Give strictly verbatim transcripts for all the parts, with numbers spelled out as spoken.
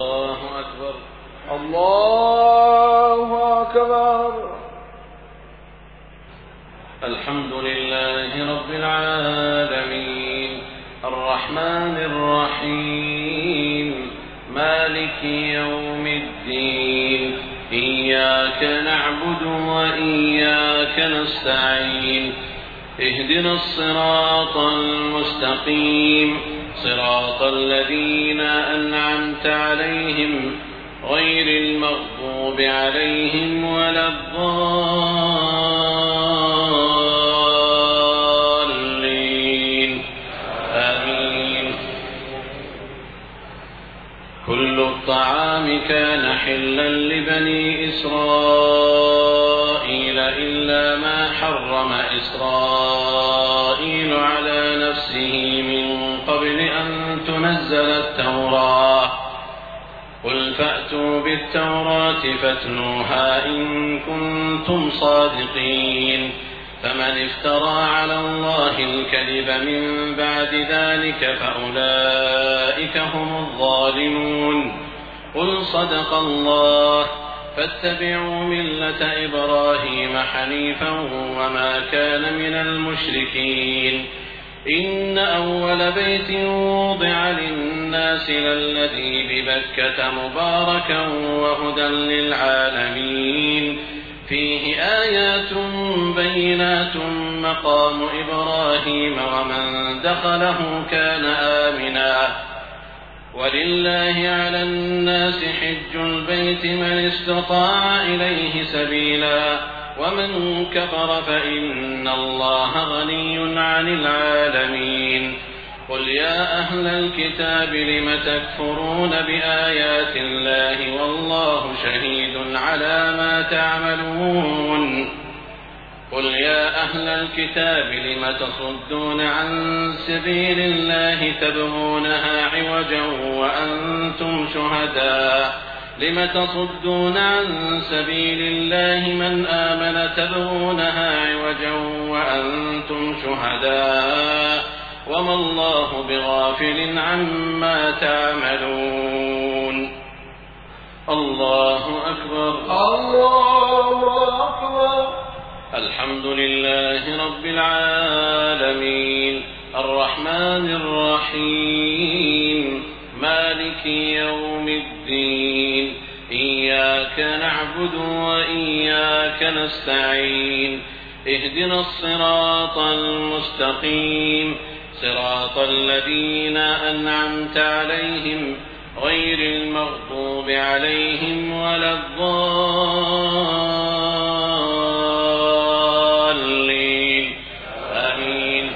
الله أكبر. الله أكبر. الحمد لله رب العالمين الرحمن الرحيم مالك يوم الدين إياك نعبد وإياك نستعين اهدنا الصراط المستقيم صراط الذين أنعمت عليهم غير المغضوب عليهم ولا الضالين آمين. كل الطعام كان حلا لبني إسرائيل إلا ما حرم إسرائيل على نفسه من قبل أن تنزل التوراة قل فأتوا بالتوراة فاتلوها إن كنتم صادقين فمن افترى على الله الكذب من بعد ذلك فأولئك هم الظالمون. قل صدق الله فاتبعوا ملة إبراهيم حنيفا وما كان من المشركين إن أول بيت وضع للناس للذي ببكة مباركا وهدى للعالمين فيه آيات بينات مقام إبراهيم ومن دخله كان آمنا ولله على الناس حج البيت من استطاع إليه سبيلا ومن كفر فإن الله غني عن العالمين. قل يا أهل الكتاب لم تكفرون بآيات الله والله شهيد على ما تعملون. قل يا أهل الكتاب لم تصدون عن سبيل الله تبغونها عوجا وأنتم شهداء لم تصدون عن سبيل الله من آمن تبغونها عوجا وأنتم شهداء وما الله بغافل عما تعملون. الله أكبر. الله أكبر. الحمد لله رب العالمين الرحمن الرحيم مالك يوم الدين إياك نعبد وإياك نستعين اهدنا الصراط المستقيم صراط الذين أنعمت عليهم غير المغضوب عليهم ولا الضالين آمين.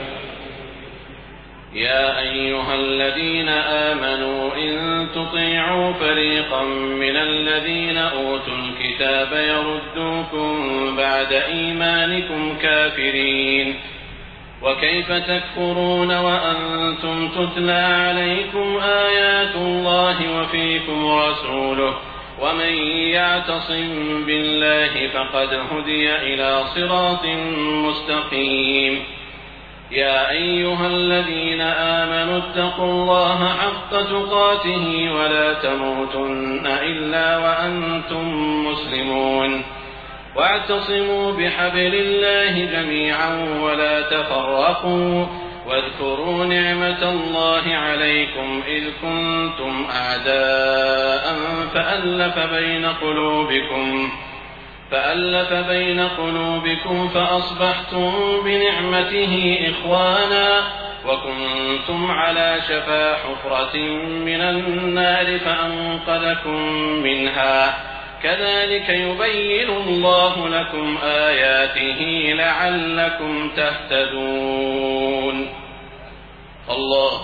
يا أيها الذين آمنوا إن تطيعوا فريقا من الذين أوتوا الكتاب يردوكم بعد إيمانكم كافرين وكيف تكفرون وأنتم تتلى عليكم آيات الله وفيكم رسوله ومن يعتصم بالله فقد هدي إلى صراط مستقيم. يا أيها الذين آمنوا اتقوا الله حق تقاته ولا تموتن إلا وأنتم مسلمون واعتصموا بحبل الله جميعا ولا تفرقوا واذكروا نعمة الله عليكم إذ كنتم أعداء فألف بين قلوبكم فألف بين قلوبكم فأصبحتم بنعمته إخوانا وكنتم على شفا حفرة من النار فأنقذكم منها كذلك يبين الله لكم آياته لعلكم تهتدون. الله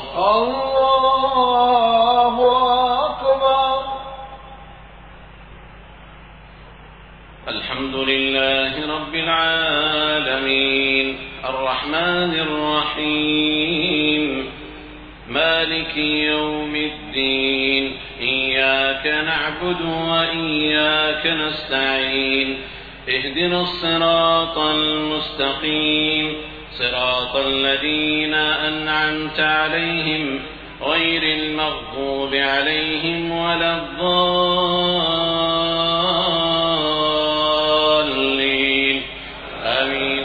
الله أكبر. الحمد لله رب العالمين الرحمن الرحيم مالك يوم الدين إياك نعبد وإياك نستعين اهدنا الصراط المستقيم صراط الذين أنعمت عليهم غير المغضوب عليهم ولا الضالين آمين.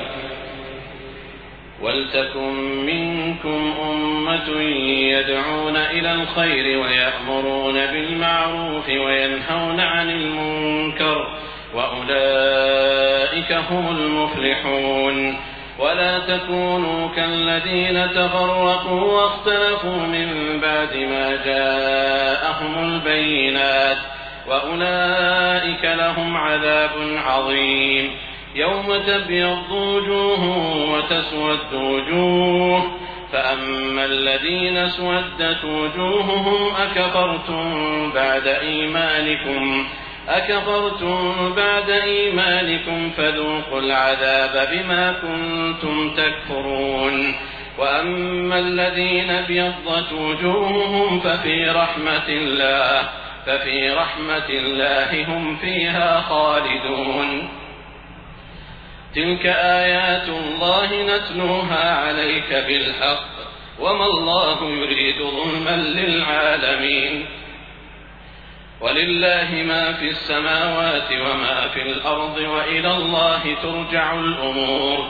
ولتكن منكم أمة يدعون إلى الخير ويأمرون بالمعروف وينهون عن المنكر وأولئك هم المفلحون. ولا تكونوا كالذين تفرقوا واختلفوا من بعد ما جاءهم البينات وأولئك لهم عذاب عظيم. يوم تبيض وجوه وتسود وجوه فأما الذين اسودت وجوههم أكفرتم بعد إيمانكم أكفرتم بعد إيمانكم فذوقوا العذاب بما كنتم تكفرون. وأما الذين ابيضت وجوههم ففي رحمة الله ففي رحمة الله هم فيها خالدون. تلك آيات الله نتلوها عليك بالحق وما الله يريد ظلما للعالمين. ولله ما في السماوات وما في الأرض وإلى الله ترجع الأمور.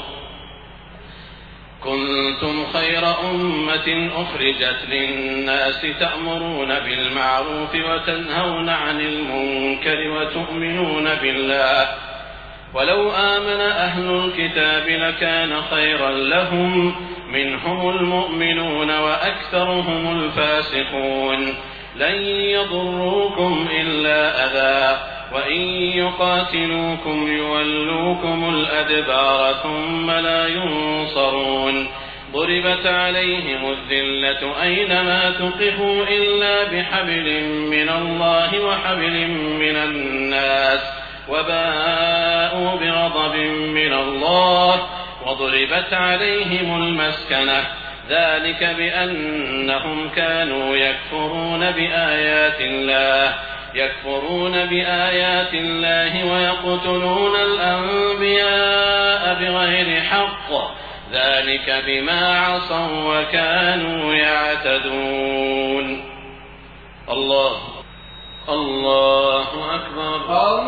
كنتم خير أمة أخرجت للناس تأمرون بالمعروف وتنهون عن المنكر وتؤمنون بالله. ولو آمن أهل الكتاب لكان خيرا لهم منهم المؤمنون وأكثرهم الفاسقون. لن يضروكم إلا أذى وإن يقاتلوكم يولوكم الأدبار ثم لا ينصرون. ضربت عليهم الذلة أينما تقفوا إلا بحبل من الله وحبل من الناس وباءوا بغضب من الله وضربت عليهم المسكنة ذلك بأنهم كانوا يكفرون بآيات الله يكفرون بآيات الله ويقتلون الأنبياء بغير حق ذلك بما عصوا وكانوا يعتدون. الله الله أكبر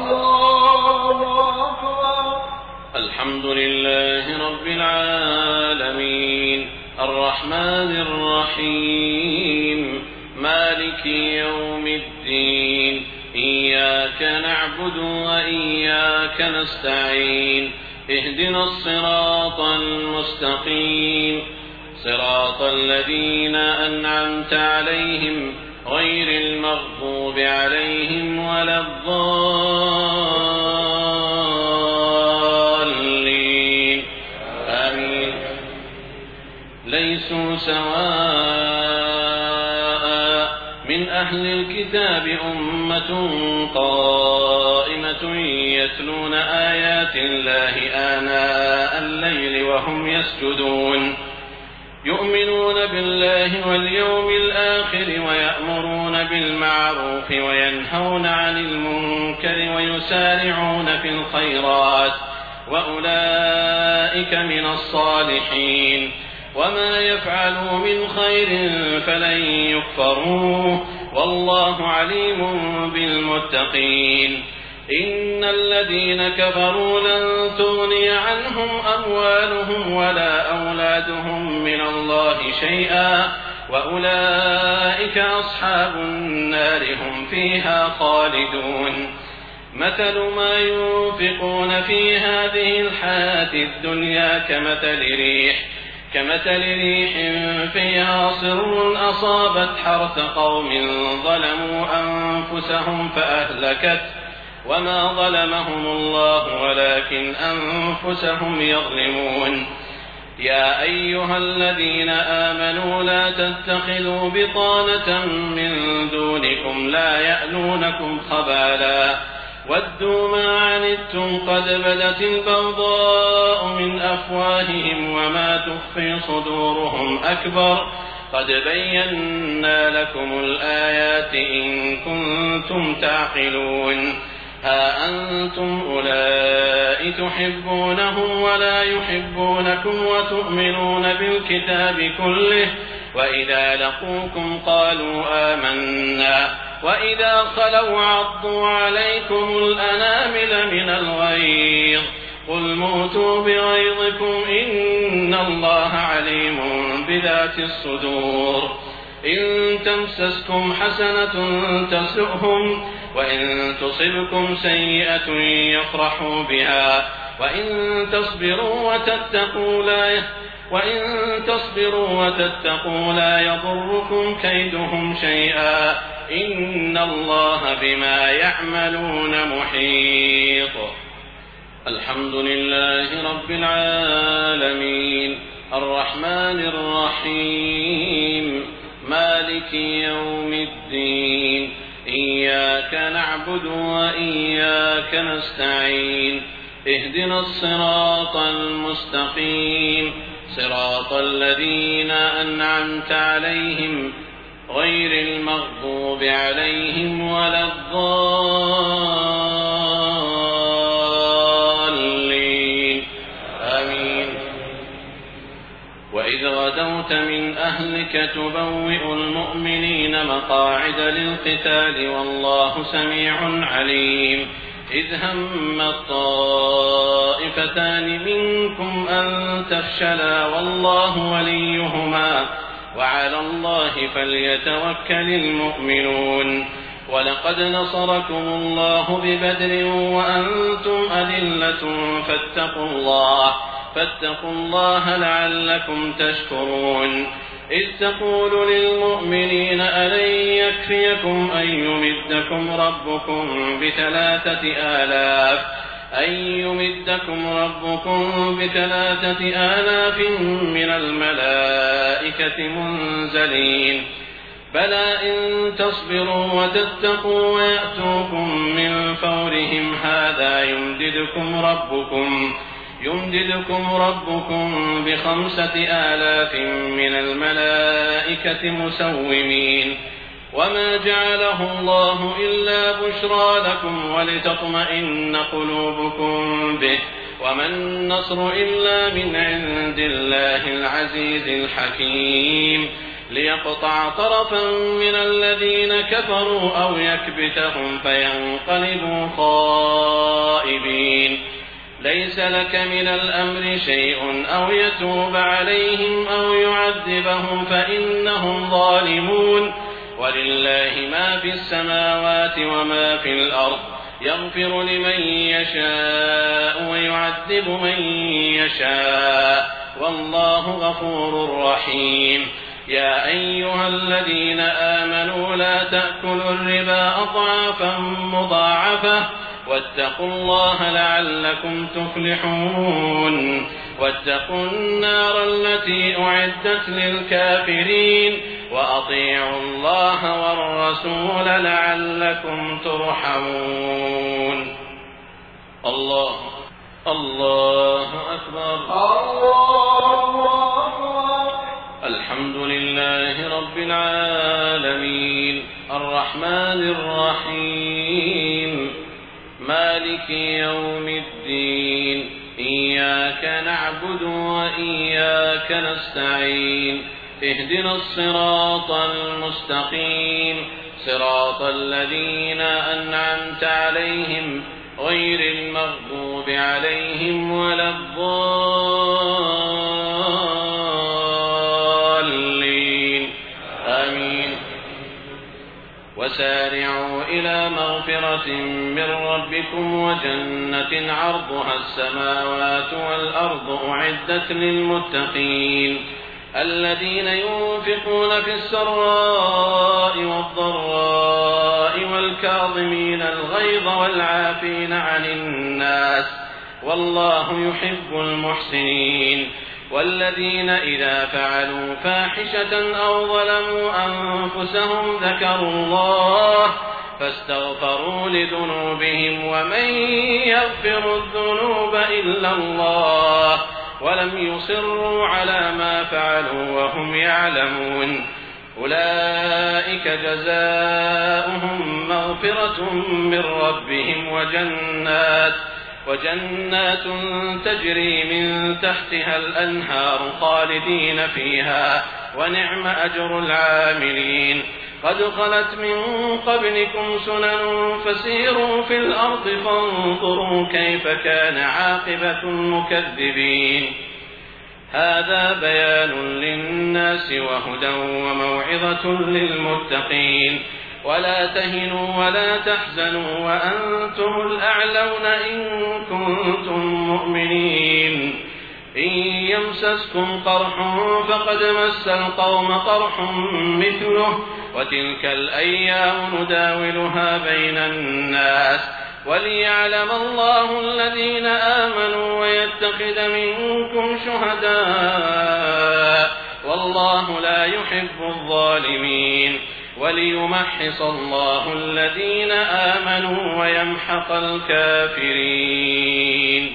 الله أكبر. الحمد لله رب العالمين الرحمن الرحيم مالك يوم الدين إياك نعبد وإياك نستعين اهدنا الصراط المستقيم صراط الذين أنعمت عليهم غير المغضوب عليهم ولا الضالين آمين. ليسوا سواء من أهل الكتاب أمة قائمة يتلون آيات الله آناء الليل وهم يسجدون يؤمنون بالله واليوم الآخر ويأمرون بالمعروف وينهون عن المنكر ويسارعون في الخيرات وأولئك من الصالحين. وما يفعلوا من خير فلن يكفروه والله عليم بالمتقين. إن الذين كفروا لن تغني عنهم أموالهم ولا أولادهم من الله شيئا وأولئك أصحاب النار هم فيها خالدون. مثل ما ينفقون في هذه الحياة الدنيا كمثل ريح كمثل ريح فيها صر أصابت حرث قوم ظلموا أنفسهم فأهلكت وما ظلمهم الله ولكن أنفسهم يظلمون. يا أيها الذين آمنوا لا تتخذوا بطانة من دونكم لا يألونكم خبالا ودوا ما عنتم قد بدت البغضاء من أفواههم وما تخفي صدورهم أكبر قد بينا لكم الآيات إن كنتم تعقلون. ها أنتم أولئك تحبونهم ولا يحبونكم وتؤمنون بالكتاب كله وإذا لقوكم قالوا آمنا وإذا خلوا عضوا عليكم الأنامل من الغيظ قل موتوا بغيظكم إن الله عليم بذات الصدور إن تمسسكم حسنة تسؤهم وإن تصبكم سيئة يفرحوا بها وإن تصبروا وتتقوا لا وإن تصبروا وتتقوا لا يضركم كيدهم شيئا إن الله بما يعملون محيط. الحمد لله رب العالمين الرحمن الرحيم مالك يوم الدين إياك نعبد وإياك نستعين اهدنا الصراط المستقيم صراط الذين أنعمت عليهم غير المغضوب عليهم ولا الضالين آمين. وإذ غدوت من أهلك تبوئ المؤمنين مقاعد للقتال والله سميع عليم إذ هم الطائفتان منكم أن تفشلا والله وليهما وعلى الله فليتوكل المؤمنون. ولقد نصركم الله ببدر وأنتم أذلة فاتقوا الله فاتقوا الله لعلكم تشكرون. إذ تقول للمؤمنين ألن يكفيكم أن يمدكم ربكم بثلاثة آلاف أن يمدكم ربكم بثلاثة آلاف من الملائكة منزلين بلى إن تصبروا وتتقوا ويأتوكم من فورهم هذا يمددكم ربكم يمددكم ربكم بخمسة آلاف من الملائكة مسومين وما جعله الله إلا بشرى لكم ولتطمئن قلوبكم به وما النصر إلا من عند الله العزيز الحكيم ليقطع طرفا من الذين كفروا أو يكبتهم فينقلبوا خائبين ليس لك من الأمر شيء أو يتوب عليهم أو يعذبهم فإنهم ظالمون ولله ما في السماوات وما في الأرض يغفر لمن يشاء ويعذب من يشاء والله غفور رحيم. يا أيها الذين آمنوا لا تأكلوا الربا أضعافا مضاعفة واتقوا الله لعلكم تفلحون. واتقوا النار التي أعدت للكافرين وأطيعوا الله والرسول لعلكم ترحمون. الله الله أكبر الله أكبر. الحمد لله رب العالمين الرحمن الرحيم مالك يوم الدين إياك نعبد وإياك نستعين اهدنا الصراط المستقيم صراط الذين أنعمت عليهم غير المغضوب عليهم ولا الضالين آمين. وسارعوا إلى مغفرة من ربكم وجنة عرضها السماوات والأرض أعدت للمتقين الذين ينفقون في السراء والضراء والكاظمين الغيظ والعافين عن الناس والله يحب المحسنين. والذين إذا فعلوا فاحشة أو ظلموا أنفسهم ذكروا الله فاستغفروا لذنوبهم ومن يغفر الذنوب إلا الله ولم يصروا على ما فعلوا وهم يعلمون أولئك جزاؤهم مغفرة من ربهم وجنات وجنات تجري من تحتها الأنهار خالدين فيها ونعم أجر العاملين. قد خلت من قبلكم سنن فسيروا في الأرض فانظروا كيف كان عاقبة المكذبين. هذا بيان للناس وهدى وموعظة للمتقين. ولا تهنوا ولا تحزنوا وأنتم الأعلون إن كنتم مؤمنين. إن يمسسكم قرح فقد مس القوم قرح مثله وتلك الأيام نداولها بين الناس وليعلم الله الذين آمنوا ويتخذ منكم شهداء والله لا يحب الظالمين وليمحص الله الذين آمنوا ويمحق الكافرين.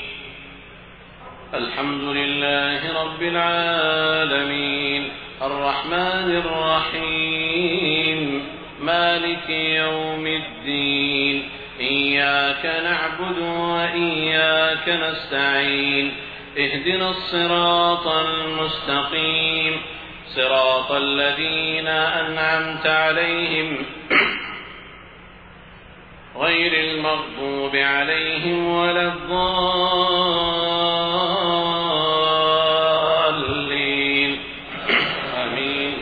الحمد لله رب العالمين الرحمن الرحيم مالك يوم الدين إياك نعبد وإياك نستعين اهدنا الصراط المستقيم صراط الذين أنعمت عليهم غير المغضوب عليهم ولا الضالين آمين.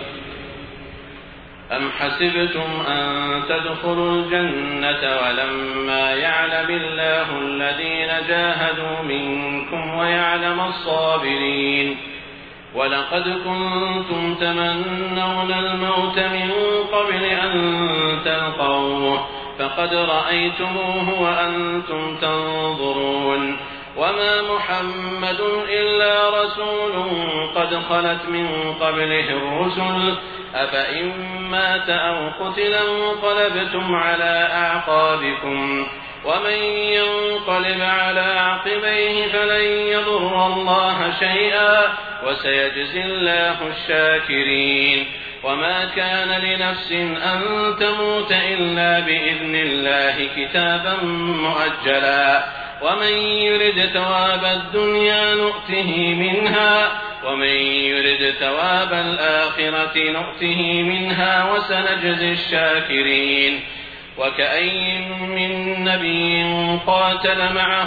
أم حسبتم أن تدخلوا الجنة ولما يعلم الله الذين جاهدوا منكم ويعلم الصابرين. ولقد كنتم تمنون الموت من قبل أن تلقوه فقد رأيتموه وأنتم تنظرون. وما محمد إلا رسول قد خلت من قبله الرسل أفإن مات أو قتل انقلبتم على أعقابكم ومن ينقلب على عقبيه فلن يضر الله شيئا وسيجزي الله الشاكرين. وما كان لنفس أن تموت إلا بإذن الله كتابا مؤجلا ومن يرد ثواب الدنيا نؤته منها ومن يرد ثواب الآخرة نؤته منها وسنجزي الشاكرين. وكأين من نبي قاتل معه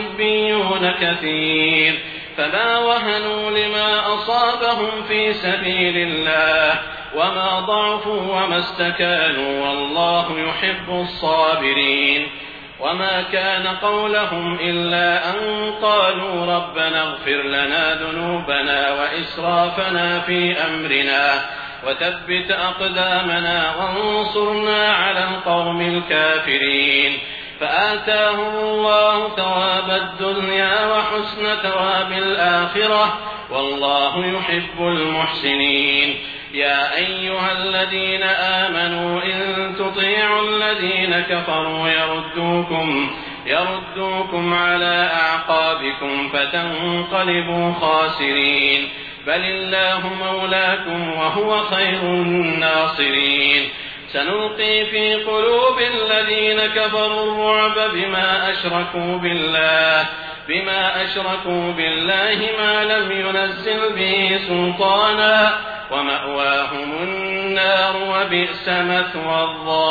ربيون كثير فما وهنوا لما أصابهم في سبيل الله وما ضعفوا وما استكانوا والله يحب الصابرين. وما كان قولهم إلا أن قالوا ربنا اغفر لنا ذنوبنا وإسرافنا في أمرنا وثبت أقدامنا وانصرنا على القوم الكافرين. فآتاهم الله ثواب الدنيا وحسن ثواب الآخرة والله يحب المحسنين. يا أيها الذين آمنوا إن تطيعوا الذين كفروا يردوكم, يردوكم على أعقابكم فتنقلبوا خاسرين. بل الله مولاكم وهو خير الناصرين. سنلقي في قلوب الذين كفروا الرعب بما أشركوا بالله بما أشركوا بالله ما لم ينزل به سلطانا ومأواهم النار وبئس مثوى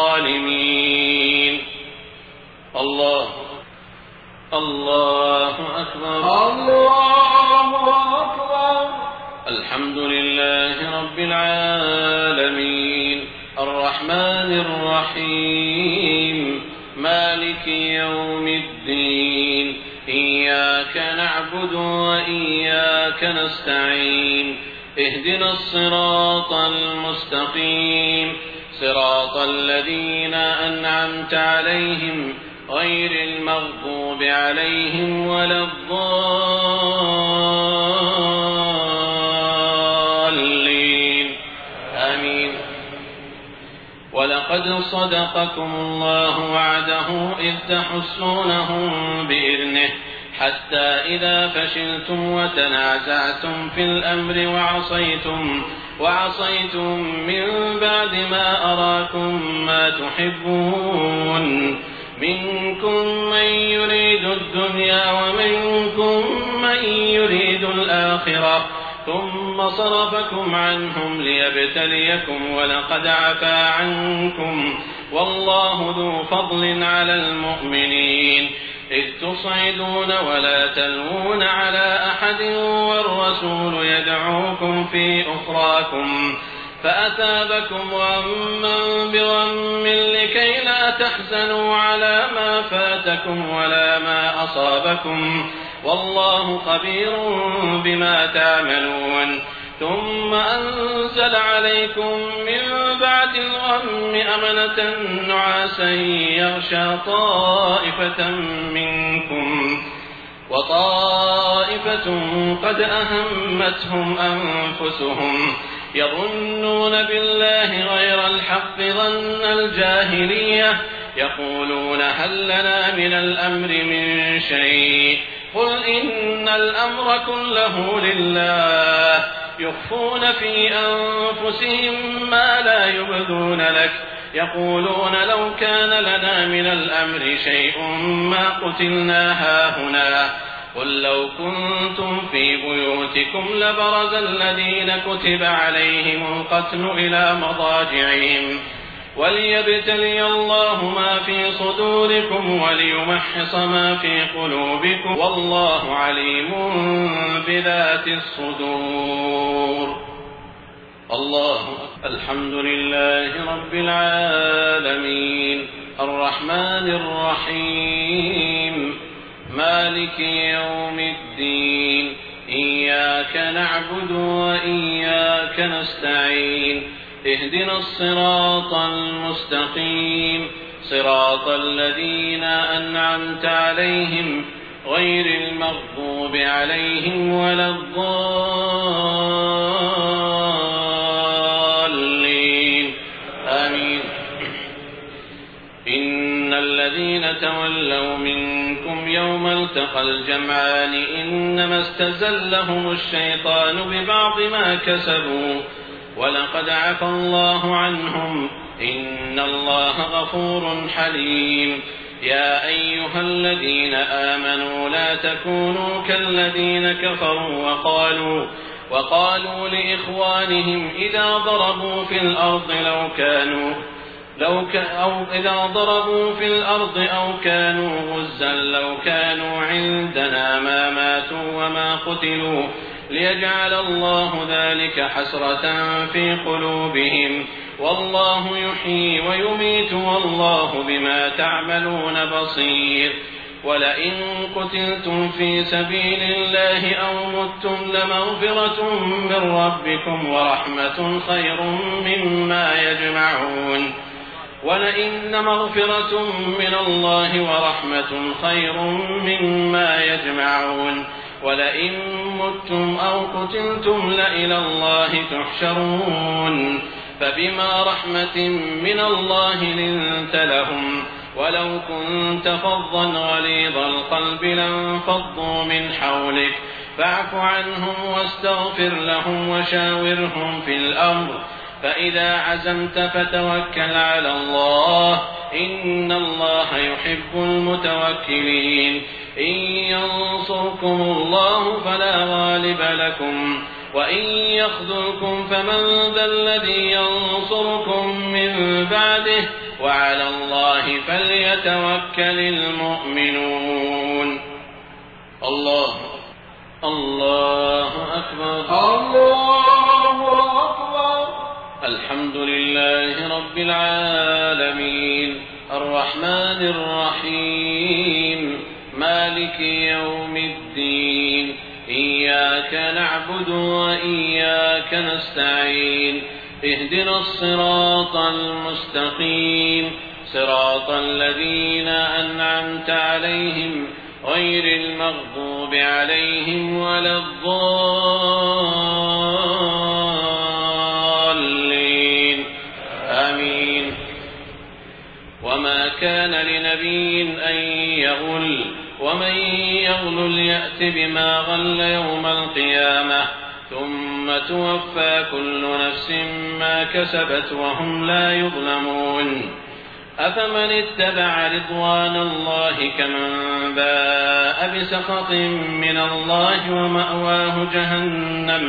الظالمين. الله الله أكبر الله أكبر. الحمد لله رب العالمين الرحمن الرحيم مالك يوم الدين إياك نعبد وإياك نستعين اهدنا الصراط المستقيم صراط الذين أنعمت عليهم غير المغضوب عليهم ولا الضالين آمين. ولقد صدقكم الله وعده إذ تحسونهم بإذنه حتى إذا فشلتم وتنازعتم في الأمر وعصيتم, وعصيتم من بعد ما أراكم ما تحبون منكم من يريد الدنيا ومنكم من يريد الآخرة ثم فصرفكم عنهم ليبتليكم ولقد عفا عنكم والله ذو فضل على المؤمنين إذ تصعدون ولا تلوون على أحد والرسول يدعوكم في أخراكم فأثابكم غما بغم لكي لا تحزنوا على ما فاتكم ولا ما أصابكم والله خبير بما تعملون ثم أنزل عليكم من بعد الغم أمنة نعاسا يغشى طائفة منكم وطائفة قد أهمتهم أنفسهم يظنون بالله غير الحق ظن الجاهلية يقولون هل لنا من الأمر من شيء قل إن الأمر كله لله يخفون في أنفسهم ما لا يبدون لك يقولون لو كان لنا من الأمر شيء ما قتلنا هاهنا قل لو كنتم في بيوتكم لبرز الذين كتب عليهم القتل إلى مضاجعهم وليبتلي الله ما في صدوركم وليمحص ما في قلوبكم والله عليم بذات الصدور. الله الحمد لله رب العالمين الرحمن الرحيم مالك يوم الدين إياك نعبد وإياك نستعين اهدنا الصراط المستقيم صراط الذين أنعمت عليهم غير المغضوب عليهم ولا الضالين آمين. إن الذين تولوا منكم يوم التقى الجمعان إنما استزلهم الشيطان ببعض ما كسبوا ولقد عفى الله عنهم إن الله غفور حليم. يا أيها الذين آمنوا لا تكونوا كالذين كفروا وقالوا وقالوا لإخوانهم إذا ضربوا في الأرض لو كانوا لو ك أو إذا ضربوا في الأرض أو كانوا غزا لو كانوا عندنا ما ماتوا وما قتلوا ليجعل الله ذلك حسرة في قلوبهم والله يحيي ويميت والله بما تعملون بصير. ولئن قتلتم في سبيل الله أو متم لمغفرة من ربكم ورحمة خير مما يجمعون ولئن مغفرة من الله ورحمة خير مما يجمعون ولئن متم أو قتلتم لإلى الله تحشرون فبما رحمة من الله لنت لهم ولو كنت فظا غليظ القلب لانفضوا من حولك فاعف عنهم واستغفر لهم وشاورهم في الأمر فإذا عزمت فتوكل على الله إن الله يحب المتوكلين. إن ينصركم الله فلا غالب لكم وإن يخذلكم فمن ذا الذي ينصركم من بعده وعلى الله فليتوكل المؤمنون. الله الله أكبر الله أكبر. الحمد لله رب العالمين الرحمن الرحيم مالك يوم الدين إياك نعبد وإياك نستعين اهدنا الصراط المستقيم صراط الذين أنعمت عليهم غير المغضوب عليهم ولا الضالين آمين. وما كان لنبي أن يغل ومن يغل يأت بما غل يوم القيامة ثم توفى كل نفس ما كسبت وهم لا يظلمون. أفمن اتبع رضوان الله كمن باء بسخط من الله ومأواه جهنم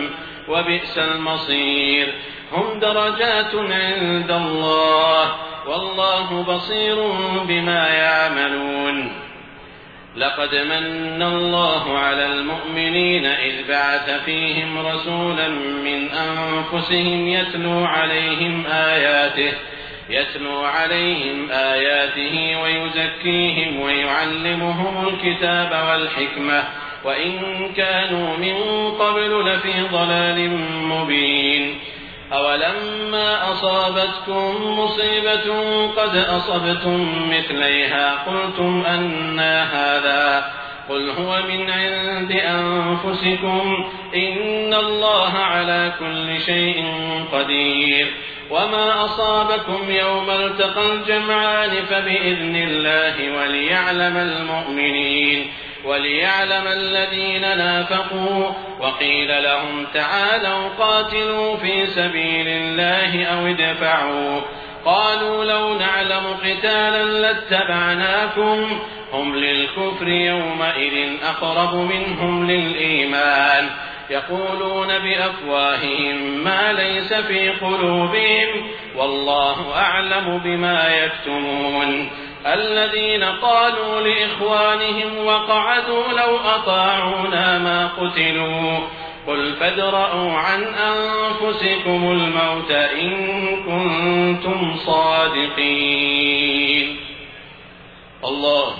وبئس المصير. هم درجات عند الله والله بصير بما يعملون. لقد من الله على المؤمنين إذ بعث فيهم رسولا من أنفسهم يتلو عليهم آياته يتلو عليهم آياته ويزكيهم ويعلمهم الكتاب والحكمة وإن كانوا من قبل لفي ضلال مبين. أولما أصابتكم مصيبة قد أصبتم مثليها قلتم أنى هذا قل هو من عند أنفسكم إن الله على كل شيء قدير. وما أصابكم يوم التقى الجمعان فبإذن الله وليعلم المؤمنين وليعلم الذين نافقوا. وقيل لهم تعالوا قاتلوا في سبيل الله أو ادفعوا قالوا لو نعلم قتالا لاتبعناكم هم للكفر يومئذ أقرب منهم للإيمان يقولون بأفواههم ما ليس في قلوبهم والله أعلم بما يكتمون. الذين قالوا لإخوانهم وقعدوا لو أطاعونا ما قتلوا قل فادرءوا عن أنفسكم الموت إن كنتم صادقين. الله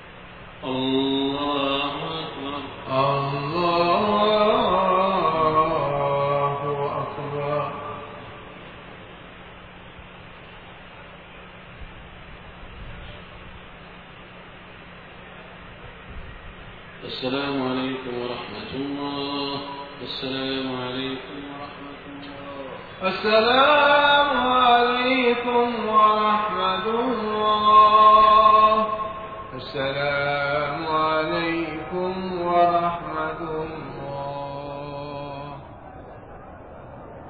الله الله أكبر. السلام عليكم ورحمة الله. السلام عليكم ورحمة الله. السلام عليكم ورحمة الله. السلام عليكم ورحمة